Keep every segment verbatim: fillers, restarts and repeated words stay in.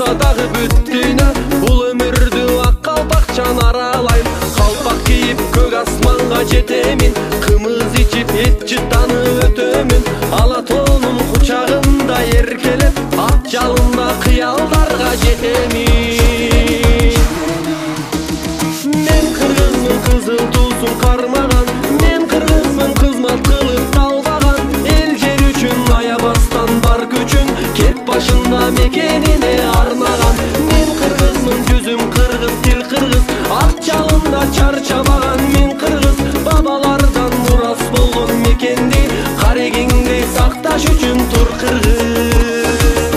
болса дагы бүт дүйнө. Бул өмүрдү ак калпакчан аралайм, калпак кийип көк асманга жетемин, кымыз ичип эт жытанып өтөмүн. Ала тоонун кучагында эркелеп, ат жалында кыялдарга жетемин. Мен кыргызмын, кызыл туусун кармаган, мен кыргызмын, кызмат кылып талбаган, эл жер үчүн аябастан бар күчүн кеп башында мекенине арнаган. Мен кыргызмын, жүзүм кыргыз, тил кыргыз, ат жалында чарчабаган. Мен кыргыз, бабалардан мурас болгон мекенди карегиңди сакташ үчүн тур кыргыз.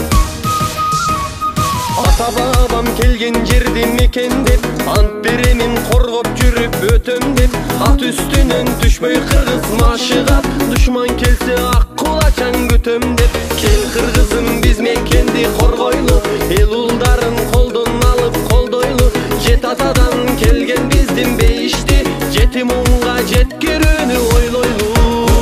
Ата бабам келген жерди мекендеп, ант беремин коргоп жүрүп өтөм деп. Ат үстүнөн түшпөй кыргыз машыгат, душман келсе ак кулачан күтөм деп. Кел кыргызым, биз мекенди коргойлу, эл улдарын колдон алып колдойлу. Жет атадан келген биздин бейишти, жетим унга жеткирүүнү ойлойлу.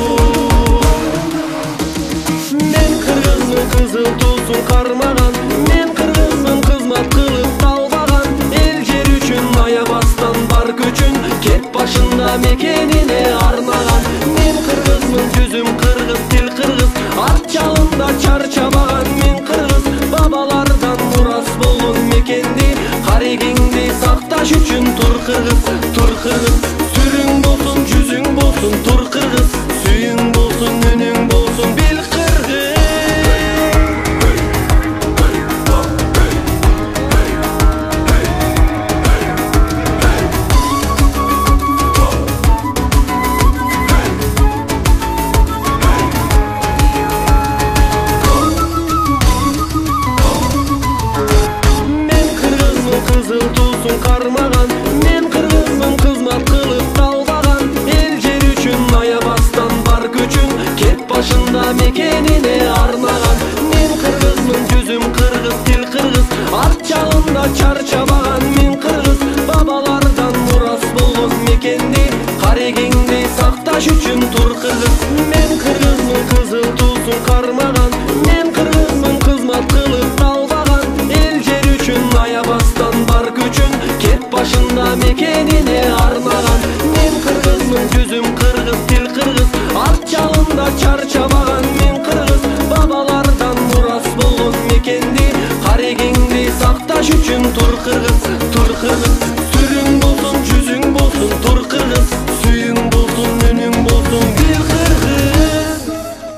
Мен кыргызмын, кызыл туусун кармаган, мен кыргызмын, кызмат кылып талбаган, эл жер үчүн аябастан бар күчүн кеп башында мекенине арнаган. Мен кыргызмын, жүзүм кыргыз, тил кыргыз, ат жалында чарчабаган. Мен кыргыз, бабалардан мурас болгон мекенди карегиңди сакташ үчүн тур кыргыз, тур кыргыз. Сүрүң болсун, жүзүң болсун, тур кыргыз, сүйүң болсун, үнүң болсун, бил кыргыз. Кызыл туусун кармаган, мен кыргызмын, кызмат кылып талбаган, эл жер үчүн аябастан бар күчүн кеп башында мекенине арнаган. Мен кыргызмын, жүзүм кыргыз, тил кыргыз, ат жалында чарчабаган. Мен кыргыз, бабалардан мурас болгон мекенди карегиңди сакташ үчүн тур кыргыз. Мен кыргызмын, кызыл туусун кармаган, мен кыргызмын, кызмат кылып талбаган, эл жер үчүн аябастан бар күчүн кеп башында мекенине арнаган. Мен кыргызмын, жүзүм кыргыз, тил кыргыз, ат жалында чарчабаган. Мен кыргыз, бабалардан мурас болгон мекенди карегиңди сакташ үчүн тур кыргыз, тур кыргыз.